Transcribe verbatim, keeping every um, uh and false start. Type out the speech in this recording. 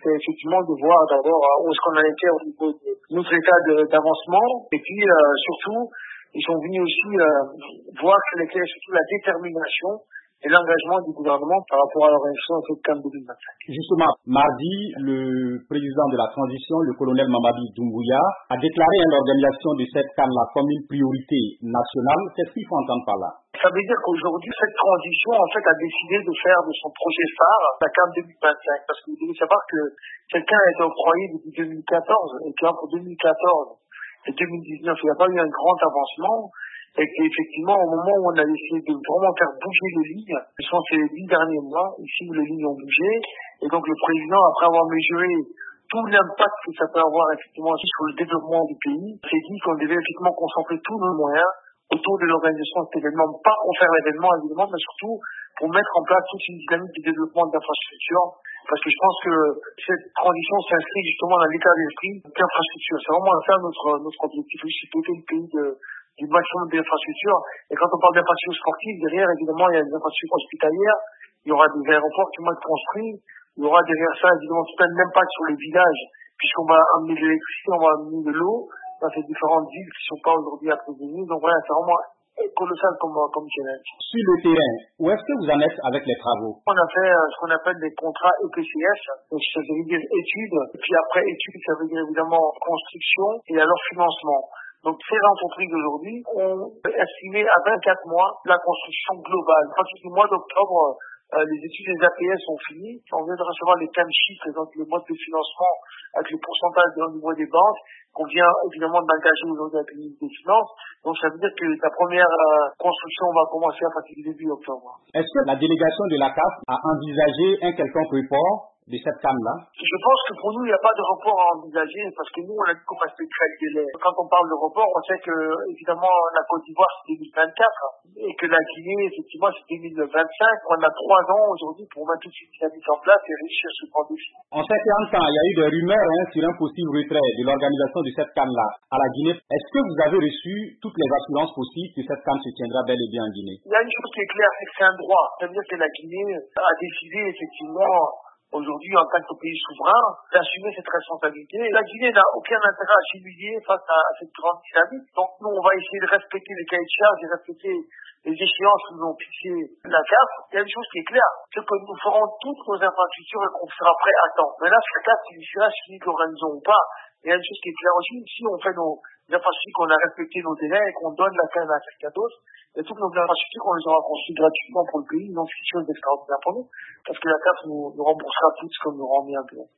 c'était effectivement de voir d'abord euh, où est-ce qu'on en était au niveau de notre état de, d'avancement, et puis euh, surtout, ils sont venus aussi euh, voir quelle était surtout la détermination et l'engagement du gouvernement par rapport à l'organisation de cette CAN deux mille vingt-cinq. Justement, mardi, le président de la transition, le colonel Mamadi Doumbouya, a déclaré l'organisation de cette CAN-là comme une priorité nationale. Qu'est-ce qu'il faut entendre par là? Ça veut dire qu'aujourd'hui, cette transition, en fait, a décidé de faire de son projet phare la CAN deux mille vingt-cinq. Parce que vous devez savoir que quelqu'un a été octroyé depuis deux mille quatorze, et qu'entre deux mille quatorze et deux mille dix-neuf, il n'y a pas eu un grand avancement. Et qu'effectivement, au moment où on a essayé de vraiment faire bouger les lignes, ce sont ces dix derniers mois, ici où les lignes ont bougé, et donc le président, après avoir mesuré tout l'impact que ça peut avoir effectivement aussi sur le développement du pays, s'est dit qu'on devait effectivement concentrer tous nos moyens autour de l'organisation de cet événement, pas pour faire l'événement évidemment, mais surtout pour mettre en place toute une dynamique de développement d'infrastructures, parce que je pense que cette transition s'inscrit justement dans l'état d'esprit d'infrastructure. C'est vraiment ça notre, notre objectif, c'est doter le pays de du maximum d'infrastructures. Et quand on parle d'infrastructures sportives, derrière, évidemment, il y a des infrastructures hospitalières, il y aura des aéroports qui vont être construits, il y aura derrière ça, évidemment, tout un impact sur les villages, puisqu'on va amener de l'électricité, on va amener de l'eau dans ces différentes villes qui ne sont pas aujourd'hui approvisionnées. Donc voilà, c'est vraiment colossal comme, comme challenge. Sur le terrain, où est-ce que vous en êtes avec les travaux? On a fait euh, ce qu'on appelle des contrats E P C S, donc ça veut dire études, et puis après études, ça veut dire évidemment construction et alors financement. Donc ces entreprises aujourd'hui ont estimé à vingt-quatre mois la construction globale. À partir du mois d'octobre, euh, les études des A P S sont finies. On vient de recevoir les term sheets, donc le mode de financement avec le pourcentage au niveau des banques, qu'on vient évidemment d'engager aujourd'hui avec le ministre des Finances. Donc ça veut dire que la première euh, construction va commencer à partir du début octobre. Est-ce que la délégation de la C A F a envisagé un quelconque report de cette CAN-là? Je pense que pour nous, il n'y a pas de report à envisager, parce que nous, on a dit qu'on respecterait le délai. Quand on parle de report, on sait que, évidemment, la Côte d'Ivoire, c'est deux mille vingt-quatre, et que la Guinée, effectivement, c'est deux mille vingt-cinq. On a trois ans aujourd'hui pour mettre tout ce qui a mis en place et réussir ce grand défi. En cinquante ans, il y a eu des rumeurs hein, sur un possible retrait de l'organisation de cette CAN-là à la Guinée. Est-ce que vous avez reçu toutes les assurances possibles que cette CAN se tiendra bel et bien en Guinée? Il y a une chose qui est claire, c'est que c'est un droit. C'est-à-dire que la Guinée a décidé, effectivement, aujourd'hui, en tant que pays souverain, d'assumer cette responsabilité. La Guinée n'a aucun intérêt à s'humilier face à, à cette grande dynamique. Donc nous, on va essayer de respecter les cahiers de charges et respecter les échéances que nous ont fixées la C A F. Il y a une chose qui est claire, c'est que nous ferons toutes nos infrastructures et qu'on sera prêt à temps. Mais là, c'est la C A F qui décidera si nous l'organisons ou pas. Il y a une chose qui est claire aussi, si on fait nos infrastructures, qu'on a respecté nos délais et qu'on donne la C A N à quelqu'un d'autre, et toutes nos infrastructures, on les aura construites gratuitement pour le pays, donc c'est une chose d'extraordinaire pour nous, parce que la C A F nous, nous remboursera tout ce qu'on nous rend bien.